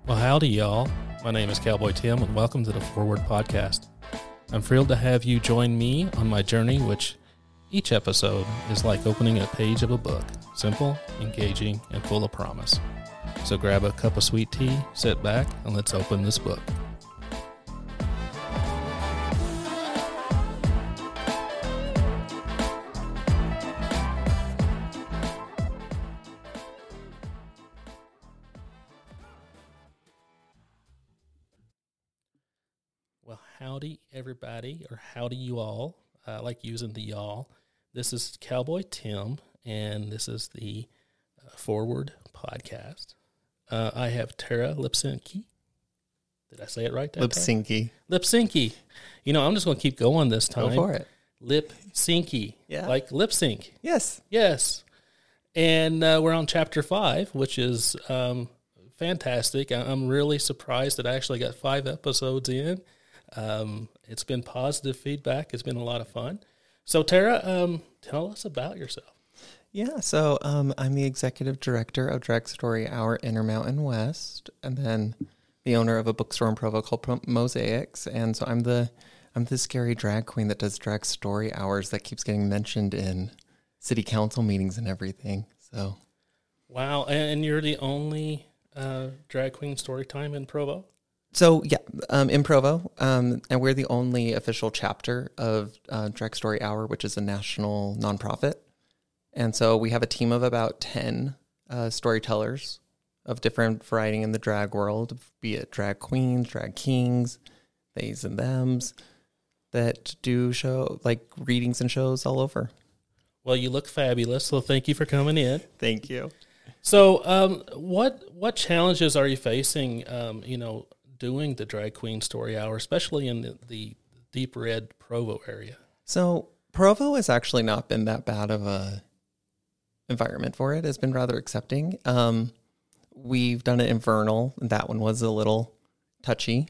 Well, howdy, y'all. My name is Cowboy Tim, and welcome to the Forward Podcast. I'm thrilled to have you join me on my journey, which each episode is like opening a page of a book, simple, engaging, and full of promise. So grab a cup of sweet tea, sit back, and let's open this book. Well, howdy, everybody, or howdy, you all. I like using the y'all. This is Cowboy Tim, and this is the Forward Podcast. I have Tara Lipsinki. Did I say it right? Lipsinki. Lipsinki. You know, I'm just going to keep going this time. Go for it. Lipsinki. Yeah. Like lip sync. Yes. Yes. And we're on chapter 5, which is fantastic. I'm really surprised that I actually got 5 episodes in. It's been positive feedback. It's been a lot of fun. So Tara, tell us about yourself. Yeah, so I'm the executive director of Drag Story Hour Intermountain West, and then the owner of a bookstore in Provo called Mosaics. And so I'm the scary drag queen that does drag story hours that keeps getting mentioned in city council meetings and everything. So, wow, and you're the only drag queen story time in Provo? So, yeah, in Provo, and we're the only official chapter of Drag Story Hour, which is a national nonprofit. And so we have a team of about 10 storytellers of different variety in the drag world, be it drag queens, drag kings, theys and thems, that do show like readings and shows all over. Well, you look fabulous, so thank you for coming in. Thank you. So what challenges are you facing, doing the Drag Queen Story Hour, especially in the deep red Provo area? So Provo has actually not been that bad of a environment for it. It's been rather accepting. We've done it in Vernal, and that one was a little touchy.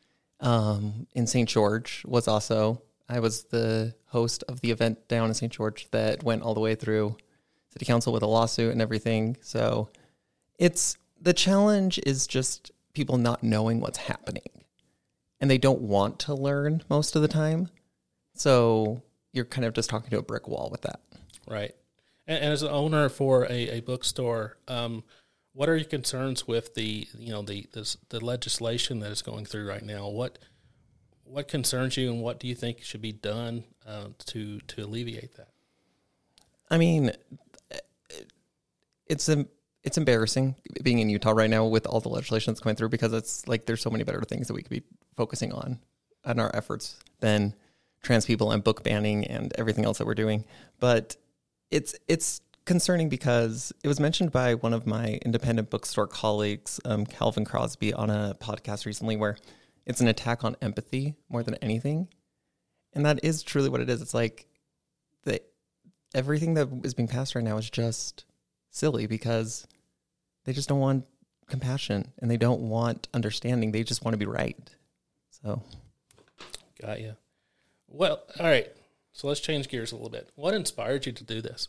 In St. George was also, I was the host of the event down in St. George that went all the way through city council with a lawsuit and everything. So the challenge is just people not knowing what's happening, and they don't want to learn most of the time. So you're kind of just talking to a brick wall with that. Right. And as an owner for a bookstore, what are your concerns with the legislation that is going through right now? What concerns you, and what do you think should be done to alleviate that? I mean, it's embarrassing being in Utah right now with all the legislation that's going through, because it's like there's so many better things that we could be focusing on our efforts than trans people and book banning and everything else that we're doing. But it's concerning because it was mentioned by one of my independent bookstore colleagues, Calvin Crosby, on a podcast recently, where it's an attack on empathy more than anything. And that is truly what it is. It's like everything that is being passed right now is just silly, because they just don't want compassion and they don't want understanding. They just want to be right. So. Got you. Well, all right. So let's change gears a little bit. What inspired you to do this?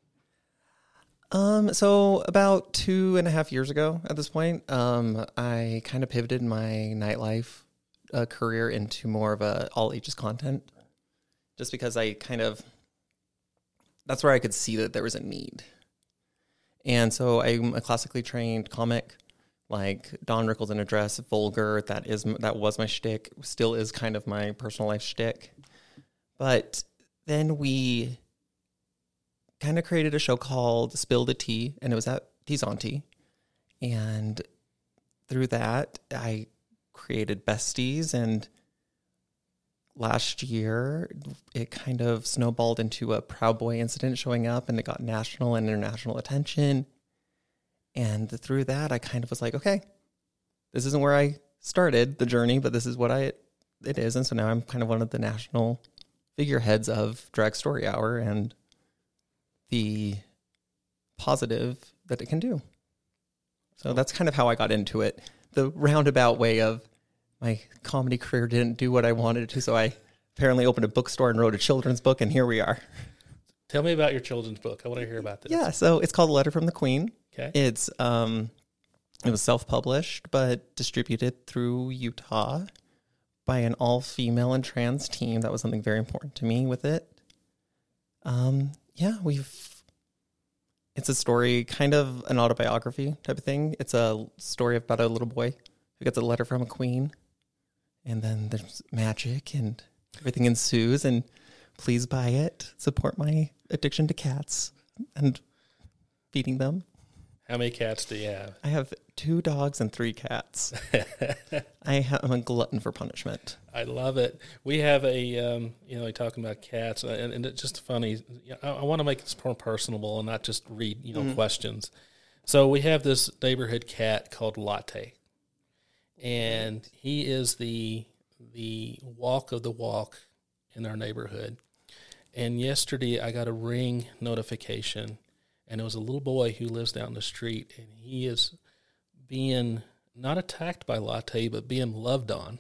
So about 2.5 years ago at this point, I kind of pivoted my nightlife career into more of a all ages content, just because that's where I could see that there was a need. And so I'm a classically trained comic, like Don Rickles in a Dress, vulgar. That was my shtick, still is kind of my personal life shtick. But then we kind of created a show called Spill the Tea, and it was at Teas on Tea. And through that, I created Besties, and last year, it kind of snowballed into a Proud Boy incident showing up, and it got national and international attention. And through that, I kind of was like, okay, this isn't where I started the journey, but this is what it is. And so now I'm kind of one of the national figureheads of Drag Story Hour and the positive that it can do. So that's kind of how I got into it. The roundabout way of my comedy career didn't do what I wanted it to, so I apparently opened a bookstore and wrote a children's book, and here we are. Tell me about your children's book. I want to hear about this. Yeah, so it's called A Letter from the Queen. Okay. It's It was self-published, but distributed through Utah by an all-female and trans team. That was something very important to me with it. It's a story, kind of an autobiography type of thing. It's a story about a little boy who gets a letter from a queen, and then there's magic and everything ensues, and please buy it. Support my addiction to cats and feeding them. How many cats do you have? I have 2 dogs and 3 cats. I'm a glutton for punishment. I love it. We have a, talking about cats, and it's just funny. I want to make this more personable and not just read, questions. So we have this neighborhood cat called Latte, and he is the walk of the walk in our neighborhood. And yesterday I got a Ring notification, and it was a little boy who lives down the street, and he is being not attacked by Latte, but being loved on.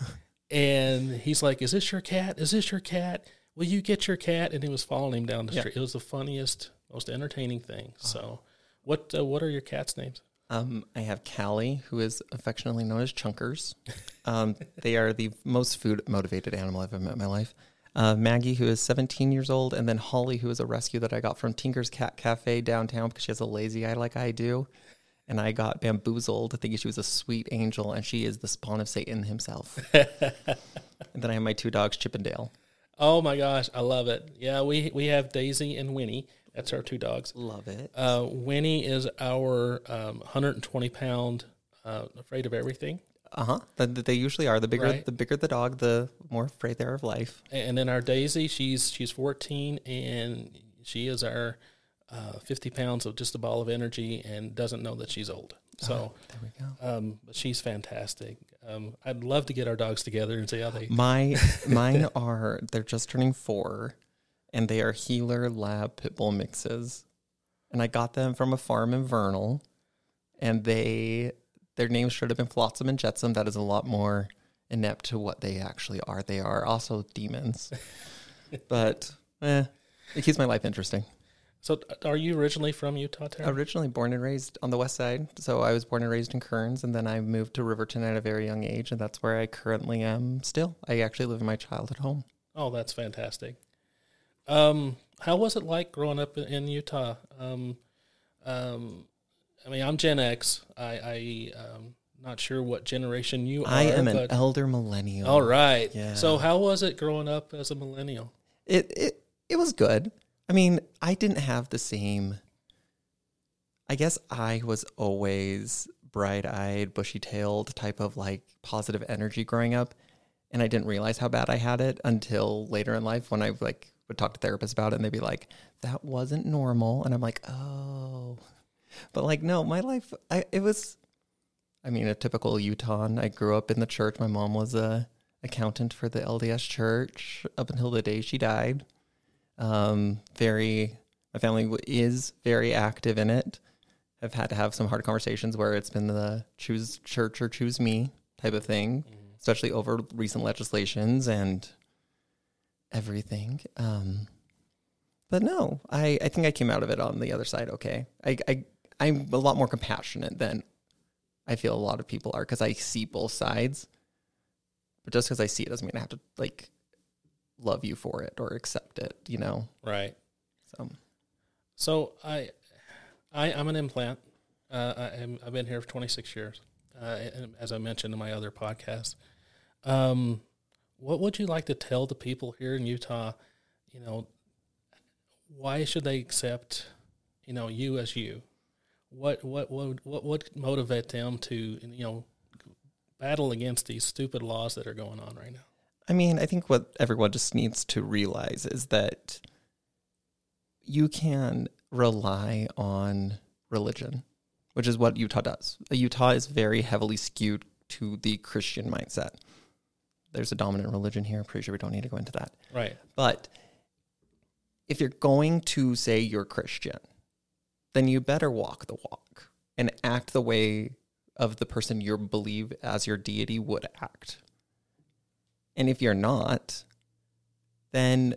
And he's like, "Is this your cat? Is this your cat? Will you get your cat?" And he was following him down the street. It was the funniest, most entertaining thing. So what are your cats' names? I have Callie, who is affectionately known as Chunkers. They are the most food-motivated animal I've ever met in my life. Maggie, who is 17 years old, and then Holly, who is a rescue that I got from Tinker's Cat Cafe downtown because she has a lazy eye like I do. And I got bamboozled thinking she was a sweet angel, and she is the spawn of Satan himself. And then I have my 2 dogs, Chip and Dale. Oh, my gosh. I love it. Yeah, we have Daisy and Winnie. That's our 2 dogs. Love it. Winnie is our 120-pound afraid of everything. They usually are. The bigger the dog, the more afraid they are of life. And then our Daisy, she's 14, and she is our 50 pounds of just a ball of energy and doesn't know that she's old. So there we go. But she's fantastic. I'd love to get our dogs together and see how they. Mine are, they're just turning 4, and they are Heeler Lab Pit Bull mixes, and I got them from a farm in Vernal, and their names should have been Flotsam and Jetsam. That is a lot more inept to what they actually are. They are also demons. But it keeps my life interesting. So are you originally from Utah, Tara? Originally born and raised on the west side. So I was born and raised in Kearns, and then I moved to Riverton at a very young age, and that's where I currently am still. I actually live in my childhood home. Oh, that's fantastic. How was it like growing up in Utah? I mean, I'm Gen X. I'm not sure what generation you are. I am an elder millennial. All right. Yeah. So how was it growing up as a millennial? It was good. I mean, I didn't have the same. I guess I was always bright-eyed, bushy-tailed type of like positive energy growing up, and I didn't realize how bad I had it until later in life when I would talk to therapists about it, and they'd be like, "That wasn't normal," and I'm like, "Oh." But no, my life, it was, a typical Utahn. I grew up in the church. My mom was a accountant for the LDS church up until the day she died. My family is very active in it. I've had to have some hard conversations where it's been the choose church or choose me type of thing, especially over recent legislations and everything. But no, I think I came out of it on the other side okay. I'm a lot more compassionate than I feel a lot of people are because I see both sides. But just because I see it doesn't mean I have to love you for it or accept it, Right. So I'm an implant. I've been here for 26 years, as I mentioned in my other podcast. What would you like to tell the people here in Utah? Why should they accept, you as you? What would motivate them to, battle against these stupid laws that are going on right now? I think what everyone just needs to realize is that you can rely on religion, which is what Utah does. Utah is very heavily skewed to the Christian mindset. There's a dominant religion here. I'm pretty sure we don't need to go into that. Right. But if you're going to say you're Christian, then you better walk the walk and act the way of the person you believe as your deity would act. And if you're not, then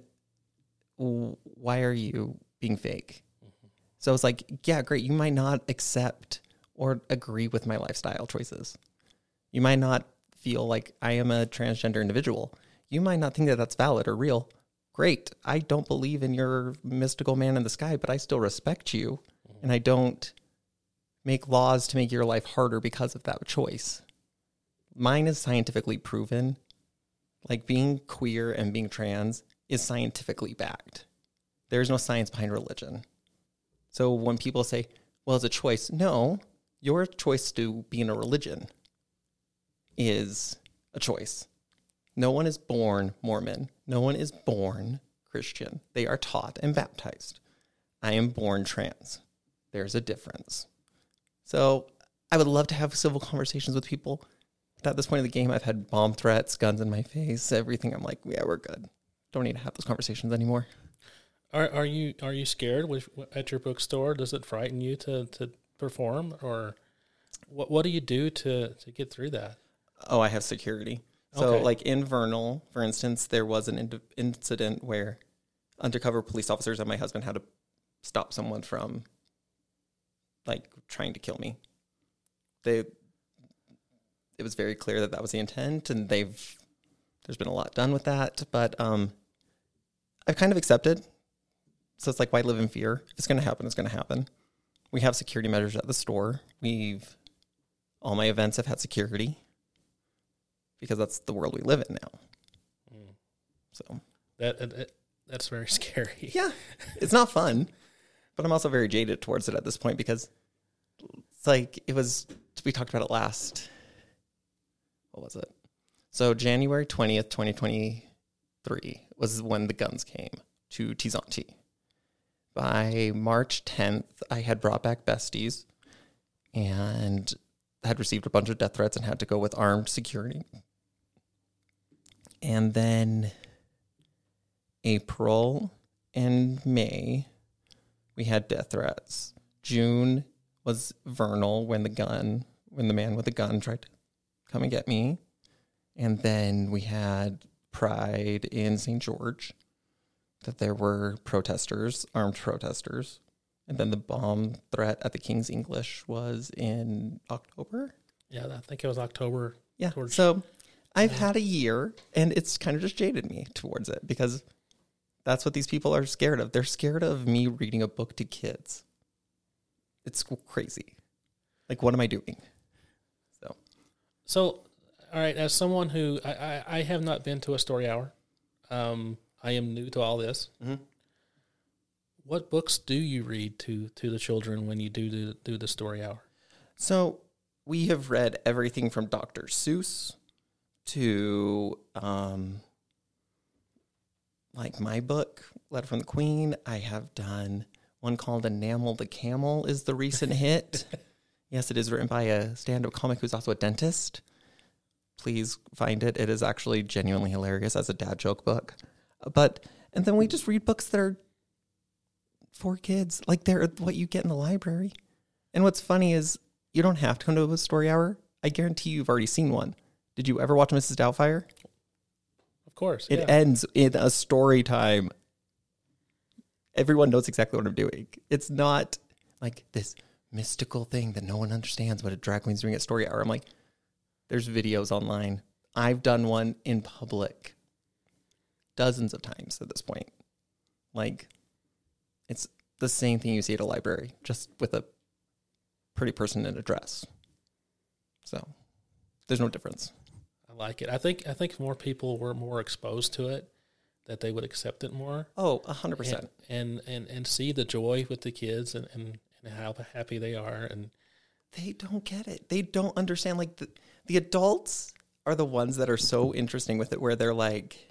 why are you being fake? Mm-hmm. So it's yeah, great. You might not accept or agree with my lifestyle choices. You might not feel like I am a transgender individual. You might not think that that's valid or real. Great. I don't believe in your mystical man in the sky, but I still respect you. And I don't make laws to make your life harder because of that choice. Mine is scientifically proven. Like being queer and being trans is scientifically backed. There's no science behind religion. So when people say, well, it's a choice. No, your choice to be in a religion is a choice. No one is born Mormon. No one is born Christian. They are taught and baptized. I am born trans. There's a difference. So I would love to have civil conversations with people. But at this point in the game, I've had bomb threats, guns in my face, everything. I'm like, yeah, we're good. Don't need to have those conversations anymore. Are you scared at your bookstore? Does it frighten you to perform, or what do you do to get through that? Oh, I have security. So like in Vernal, for instance, there was an incident where undercover police officers and my husband had to stop someone from like trying to kill me. It was very clear that was the intent, and there's been a lot done with that, but I've kind of accepted. So it's like, why live in fear? If it's going to happen, it's going to happen. We have security measures at the store. All my events have had security because that's the world we live in now. So that's very scary. Yeah, it's not fun, but I'm also very jaded towards it at this point because it's like we talked about it last. What was it? So January 20th, 2023 was when the guns came to Tizonti. By March 10th, I had brought back besties and had received a bunch of death threats and had to go with armed security. And then April and May, we had death threats. June was Vernal when the man with the gun tried to come and get me. And then we had Pride in St. George, that there were armed protesters. And then the bomb threat at the King's English was in October. Yeah, I think it was October. Yeah, so I've had a year, and it's kind of just jaded me towards it because that's what these people are scared of. They're scared of me reading a book to kids. It's crazy. Like, what am I doing? So, all right, as someone who, I have not been to a story hour. I am new to all this. Mm-hmm. What books do you read to the children when you do the story hour? So we have read everything from Dr. Seuss to like my book, Letter from the Queen. I have done one called Enamel the Camel is the recent hit. Yes, it is written by a stand-up comic who's also a dentist. Please find it. It is actually genuinely hilarious as a dad joke book. And then we just read books that are for kids, like they're what you get in the library. And what's funny is you don't have to come to a story hour. I guarantee you've already seen one. Did you ever watch Mrs. Doubtfire? Of course. It ends in a story time. Everyone knows exactly what I'm doing. It's not like this mystical thing that no one understands what a drag queen's doing at story hour. I'm like, there's videos online. I've done one in public dozens of times at this point. Like, it's the same thing you see at a library, just with a pretty person in a dress. So there's no difference. I like it. I think if more people were more exposed to it, that they would accept it more. Oh, 100%. And see the joy with the kids and how happy they are. And they don't get it. They don't understand. Like the adults are the ones that are so interesting with it, where they're like,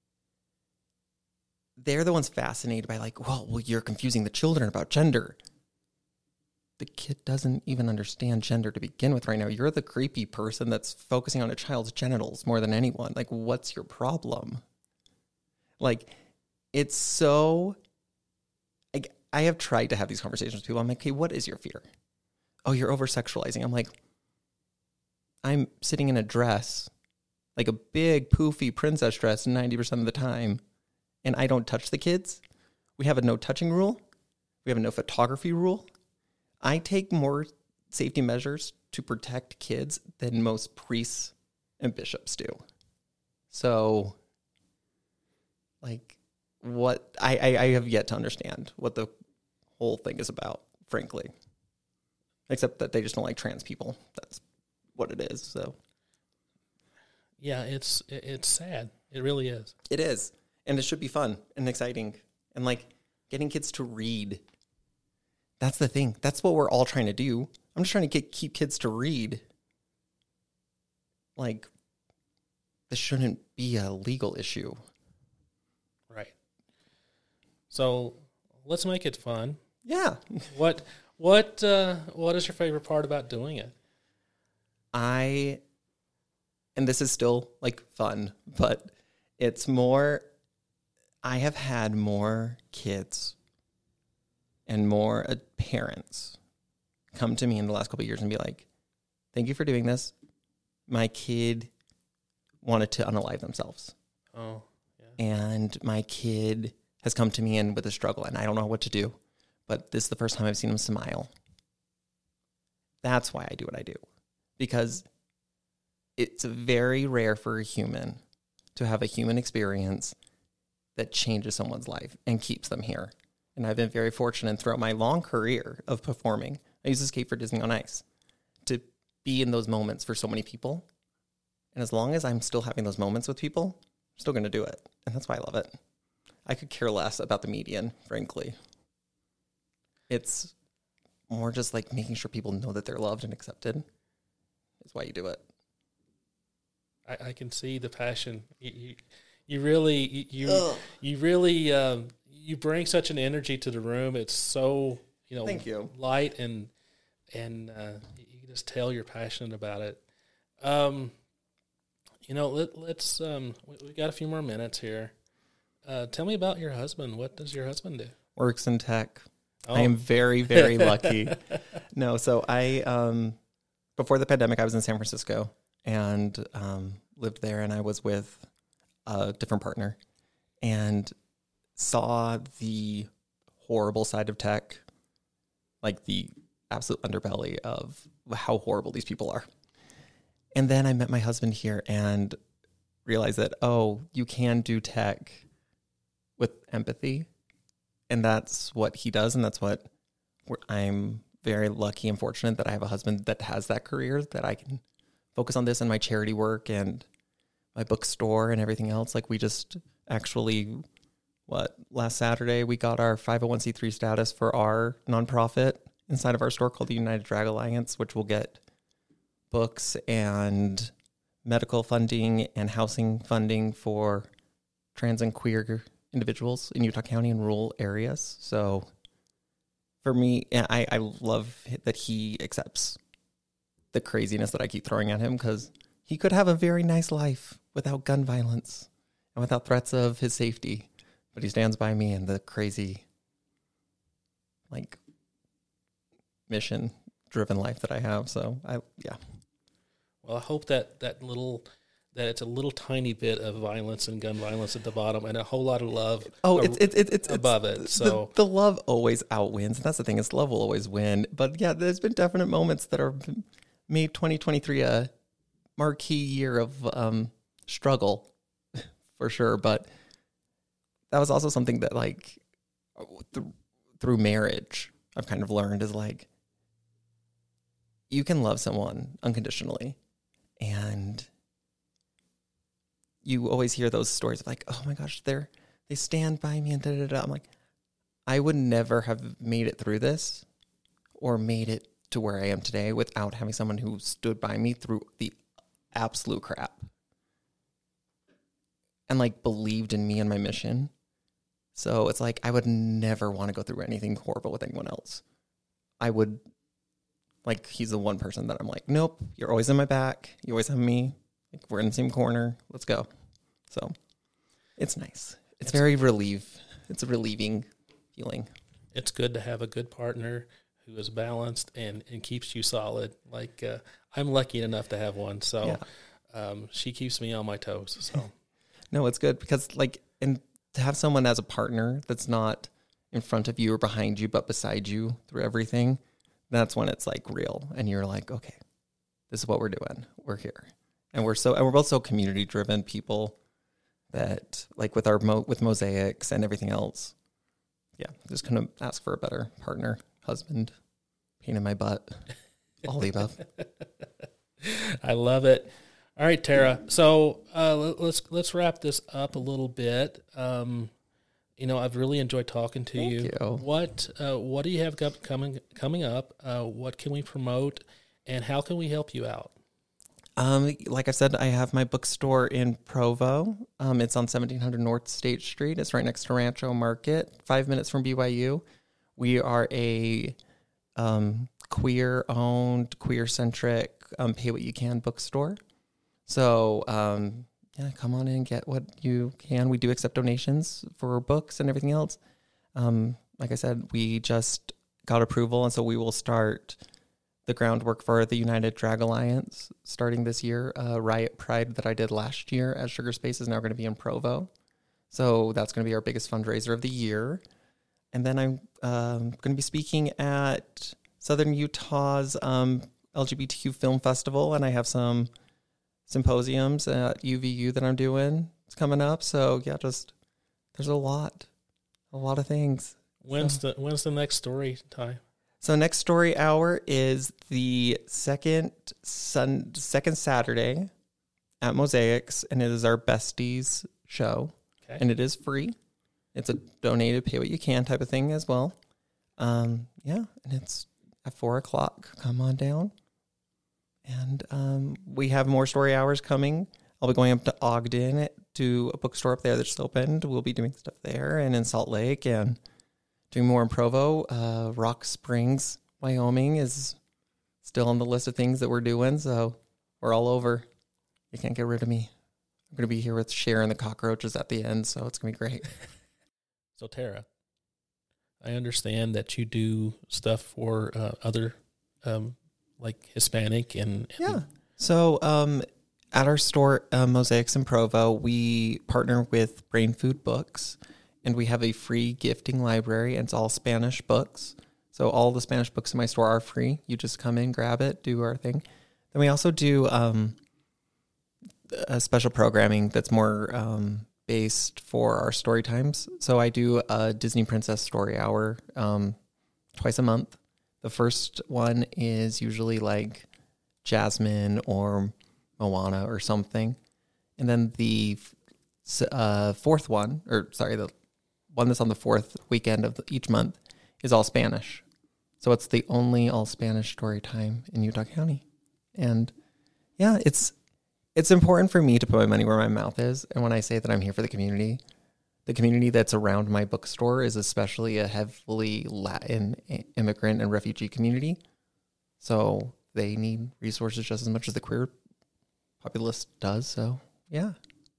they're the ones fascinated by like, well, you're confusing the children about gender. The kid doesn't even understand gender to begin with right now. You're the creepy person that's focusing on a child's genitals more than anyone. Like, what's your problem? Like, it's so... I have tried to have these conversations with people. I'm like, okay, what is your fear? Oh, you're over-sexualizing. I'm like, I'm sitting in a dress, like a big, poofy princess dress 90% of the time, and I don't touch the kids. We have a no touching rule. We have a no photography rule. I take more safety measures to protect kids than most priests and bishops do. So, like, what I have yet to understand what the whole thing is about, frankly. Except that they just don't like trans people. That's what it is. So, yeah, it's sad. It really is. It is. And it should be fun and exciting. And, like, getting kids to read. That's the thing. That's what we're all trying to do. I'm just trying to keep kids to read. Like, this shouldn't be a legal issue. Right. So let's make it fun. Yeah. What is your favorite part about doing it? And this is still like fun, but it's more, I have had more kids and more parents come to me in the last couple of years and be like, thank you for doing this. My kid wanted to unalive themselves. Oh, yeah. And my kid has come to me in with a struggle and I don't know what to do, but this is the first time I've seen him smile. That's why I do what I do, because it's very rare for a human to have a human experience that changes someone's life and keeps them here. And I've been very fortunate throughout my long career of performing. I used to skate for Disney on Ice to be in those moments for so many people. And as long as I'm still having those moments with people, I'm still going to do it. And that's why I love it. I could care less about the median, frankly. It's more just like making sure people know that they're loved and accepted is why you do it. I can see the passion. You really you bring such an energy to the room. It's so, Thank you. Light and you can just tell you're passionate about it. Let's we got a few more minutes here. Tell me about your husband. What does your husband do? Works in tech. Oh. I am very, very lucky. No, so I before the pandemic, I was in San Francisco and lived there, and I was with a different partner and saw the horrible side of tech, like the absolute underbelly of how horrible these people are. And then I met my husband here and realized that, you can do tech with empathy. And that's what he does. And that's what I'm very lucky and fortunate that I have a husband that has that career, that I can focus on this and my charity work and my bookstore and everything else. Like, we just actually, last Saturday, we got our 501c3 status for our nonprofit inside of our store called the United Drag Alliance, which will get books and medical funding and housing funding for trans and queer individuals in Utah County and rural areas. So for me, I love that he accepts the craziness that I keep throwing at him, because he could have a very nice life without gun violence and without threats of his safety. But he stands by me in the crazy, mission-driven life that I have. So, yeah. Well, I hope that it's a little tiny bit of violence and gun violence at the bottom, and a whole lot of love. It's above it. So the love always outwins, and that's the thing, is love will always win. But yeah, there's been definite moments that are made 2023 a marquee year of struggle for sure. But that was also something that, through marriage, I've kind of learned is you can love someone unconditionally, and you always hear those stories of oh my gosh, they stand by me and da da da. I'm like, I would never have made it through this or made it to where I am today without having someone who stood by me through the absolute crap and believed in me and my mission. So it's I would never want to go through anything horrible with anyone else. I would, he's the one person that I'm nope, you're always in my back. You always have me. We're in the same corner. Let's go. So it's nice. It's very It's a relieving feeling. It's good to have a good partner who is balanced and keeps you solid. I'm lucky enough to have one. So she keeps me on my toes. So no, it's good because and to have someone as a partner that's not in front of you or behind you, but beside you through everything, that's when it's like real. And you're like, okay, this is what we're doing. We're here. And we're both so community driven people that like with with Mosaics and everything else. Yeah. Just couldn't ask for a better partner, husband, pain in my butt, all the above. I love it. All right, Tara. So let's wrap this up a little bit. I've really enjoyed talking to you. Thank you. What do you have coming up? What can we promote, and how can we help you out? Like I said, I have my bookstore in Provo. It's on 1700 North State Street. It's right next to Rancho Market, 5 minutes from BYU. We are a queer-owned, queer-centric, pay-what-you-can bookstore. So, come on in and get what you can. We do accept donations for books and everything else. Like I said, we just got approval, and so we will start the groundwork for the United Drag Alliance starting this year. Riot Pride that I did last year at Sugar Space is now going to be in Provo. So that's going to be our biggest fundraiser of the year. And then I'm going to be speaking at Southern Utah's LGBTQ Film Festival, and I have some symposiums at UVU that I'm doing. It's coming up. So yeah, there's a lot of things. When's the next story time? So next story hour is the second Saturday at Mosaics, and it is our Besties show. Okay. And it is free. It's a donated, pay what you can type of thing as well. And it's at 4:00. Come on down. And we have more story hours coming. I'll be going up to Ogden to a bookstore up there that's opened. We'll be doing stuff there, and in Salt Lake, and doing more in Provo. Rock Springs, Wyoming is still on the list of things that we're doing, so we're all over. You can't get rid of me. I'm going to be here with Cher and the cockroaches at the end, so it's going to be great. So, Tara, I understand that you do stuff for other, like Hispanic and... Yeah. So, at our store, Mosaics in Provo, we partner with Brain Food Books, and we have a free gifting library, and it's all Spanish books. So all the Spanish books in my store are free. You just come in, grab it, do our thing. Then we also do a special programming that's more based for our story times. So I do a Disney Princess Story Hour twice a month. The first one is usually like Jasmine or Moana or something. And then the fourth one, the one that's on the fourth weekend of each month, is all Spanish. So it's the only all Spanish story time in Utah County. And yeah, it's important for me to put my money where my mouth is. And when I say that I'm here for the community that's around my bookstore is especially a heavily Latin immigrant and refugee community. So they need resources just as much as the queer populace does. So yeah.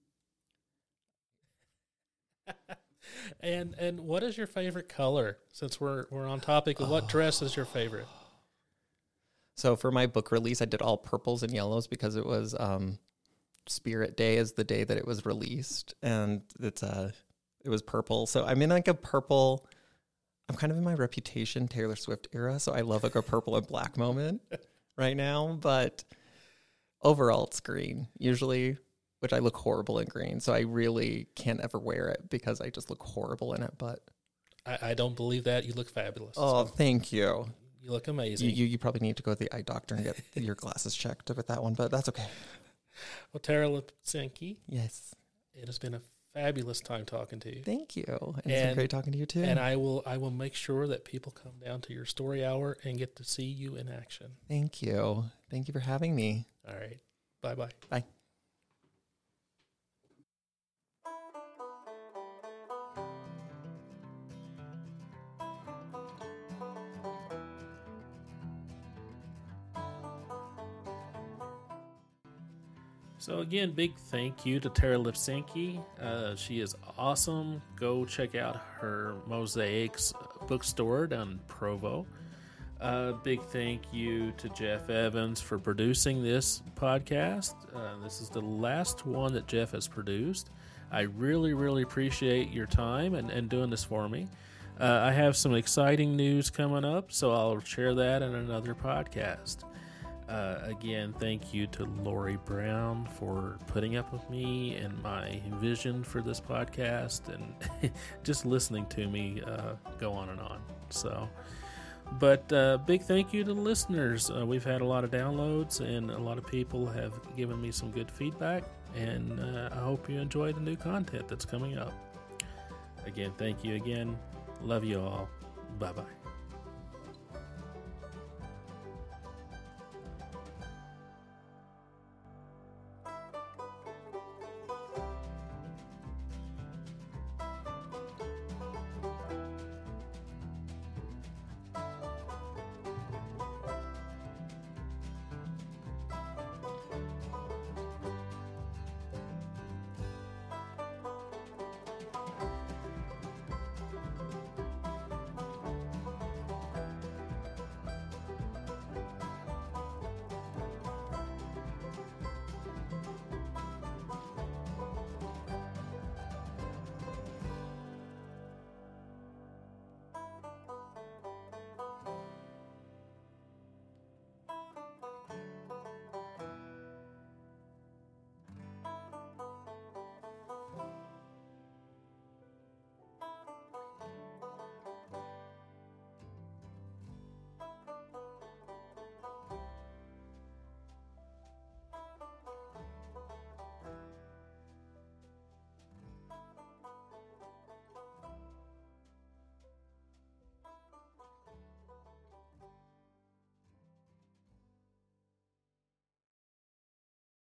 And what is your favorite color? Since we're on topic, what dress is your favorite? So for my book release, I did all purples and yellows because it was Spirit Day is the day that it was released, and it was purple. So I'm in like a purple. I'm kind of in my Reputation Taylor Swift era, so I love like a purple and black moment right now. But overall, it's green usually, which I look horrible in green. So I really can't ever wear it because I just look horrible in it. But I don't believe that. You look fabulous. Oh, so thank you. You look amazing. You probably need to go to the eye doctor and get your glasses checked with that one, but that's okay. Well, Tara Lipsinski. Yes. It has been a fabulous time talking to you. Thank you. And it's been great talking to you too. And I will make sure that people come down to your story hour and get to see you in action. Thank you. Thank you for having me. All right. Bye-bye. Bye. So again, big thank you to Tara Lipsinski. She is awesome. Go check out her Mosaics bookstore down in Provo. Big thank you to Jeff Evans for producing this podcast. This is the last one that Jeff has produced. I really, really appreciate your time and doing this for me. I have some exciting news coming up, so I'll share that in another podcast. Again, thank you to Lori Brown for putting up with me and my vision for this podcast and just listening to me go on and on. So, but big thank you to the listeners. We've had a lot of downloads and a lot of people have given me some good feedback, and I hope you enjoy the new content that's coming up. Again, thank you again. Love you all. Bye-bye.